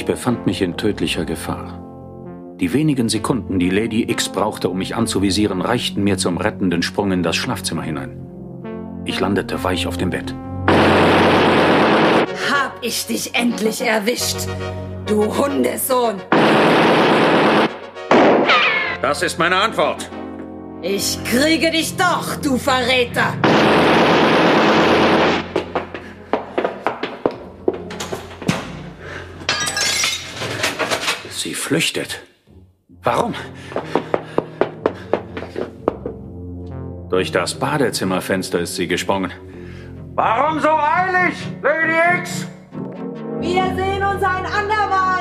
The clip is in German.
befand mich in tödlicher Gefahr. Die wenigen Sekunden, die Lady X brauchte, um mich anzuvisieren, reichten mir zum rettenden Sprung in das Schlafzimmer hinein. Ich landete weich auf dem Bett. Hab ich dich endlich erwischt, du Hundesohn! Das ist meine Antwort. Ich kriege dich doch, du Verräter! Sie flüchtet. Warum? Durch das Badezimmerfenster ist sie gesprungen. Warum so eilig, Lady X? Wir sehen uns ein andermal!